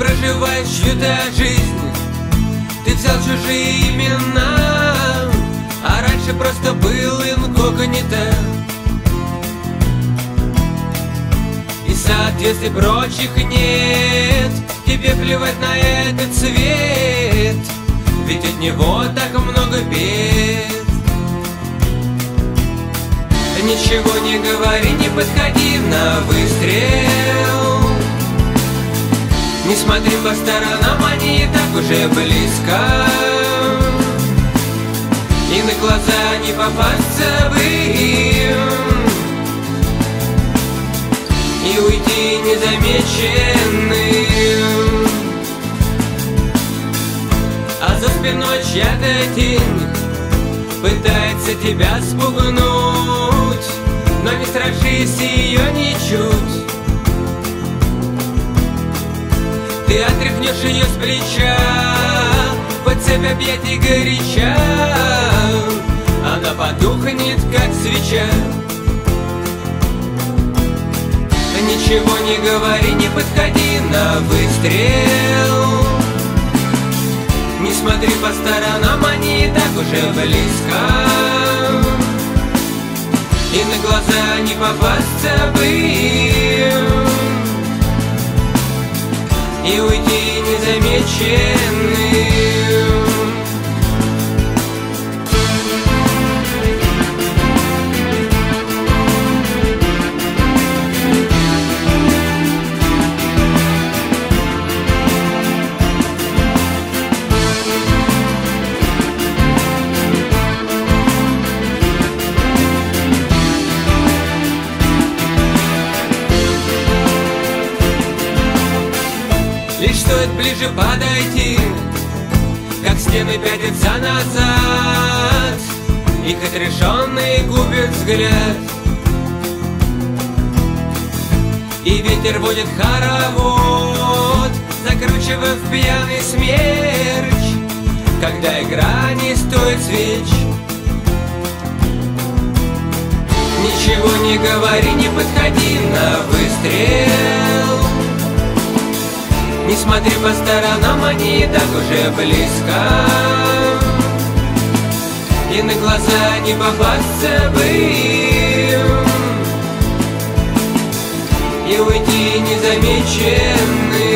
проживаешь чью-то жизнь. Ты взял чужие имена, а раньше просто был инкогнито. И соответствий прочих нет, тебе плевать на этот свет, ведь от него так много бед. Ничего не говори, не подходи на выстрел. Не смотри по сторонам, они и так уже близко. И на глаза не попасться бы им, и уйти незамеченным. А за спиной чья-то тень пытается тебя спугнуть, но не страшись ее ничуть. Ты отряхнешь ее с плеча, под цепь объятий горяча, она потухнет, как свеча. Ничего не говори, не подходи на выстрел. Не смотри по сторонам, они и так уже близко. И на глаза не попасться бы им, и уйти незамеченным. Лишь стоит ближе подойти, как стены пятятся назад, их отрешенный губит взгляд. И ветер водит хоровод, закручивая в пьяный смерч, когда игра не стоит свеч. Ничего не говори, не подходи на выстрел. Не смотри по сторонам, они и так уже близко. И на глаза не попасться бы им, и уйти незамеченным.